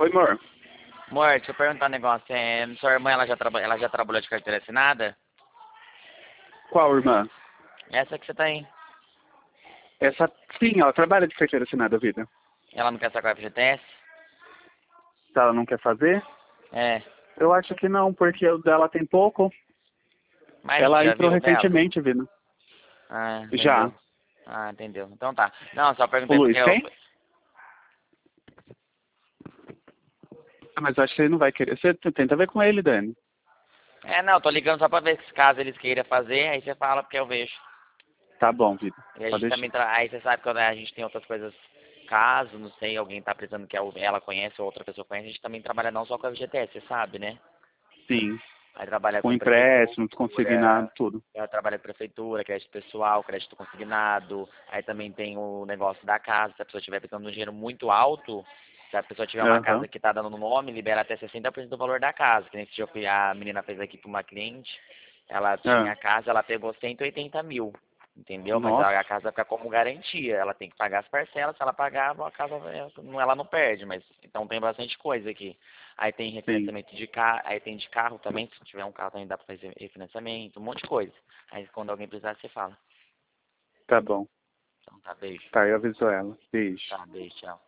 Oi, amor. Amor, deixa eu perguntar um negócio. Sua irmã, ela já trabalhou de carteira assinada? Qual irmã? Essa que você tá aí. Essa, sim, ela trabalha de carteira assinada, vida. Ela não quer sacar o FGTS? Se ela não quer fazer, É. eu acho que não, porque o dela tem pouco. Mas a gente Ela já entrou viu o dela? recentemente, vida. Ah, Já. entendeu. Ah, entendeu. Então tá. Não, só O perguntei porque Luiz eu... tem? Ah, mas eu acho que ele não vai querer. Você tenta ver com ele, Dani. Não, eu tô ligando só pra ver se caso eles queiram fazer, aí você fala porque eu vejo. Tá bom, vida. E a Pode gente deixar. também... Aí você sabe que quando a gente tem outras coisas... Caso, não sei, alguém tá precisando que ela conhece ou outra pessoa conhece, a gente também trabalha não só com a FGTS, você sabe, né? Sim. Aí trabalha Com com empréstimo, consignado, prefeitura, tudo. ela trabalha com prefeitura, crédito pessoal, crédito consignado, aí também tem o negócio da casa, se a pessoa estiver precisando de um dinheiro muito alto, se a pessoa tiver uma Aham. casa que está dando no nome, libera até 60% do valor da casa, que nem esse dia a menina fez aqui para uma cliente, ela tinha Ah. a casa, ela pegou 180 mil, entendeu? Mas Nossa. a casa fica como garantia, ela tem que pagar as parcelas, se ela pagar, a casa ela não perde, mas então tem bastante coisa aqui. Aí tem Sim. refinanciamento de carro, aí tem de carro também, se tiver um carro também dá pra fazer refinanciamento, um monte de coisa. Aí quando alguém precisar, você fala. Tá bom. Então tá, beijo. Tá, eu aviso ela. Beijo. Tá, beijo, tchau.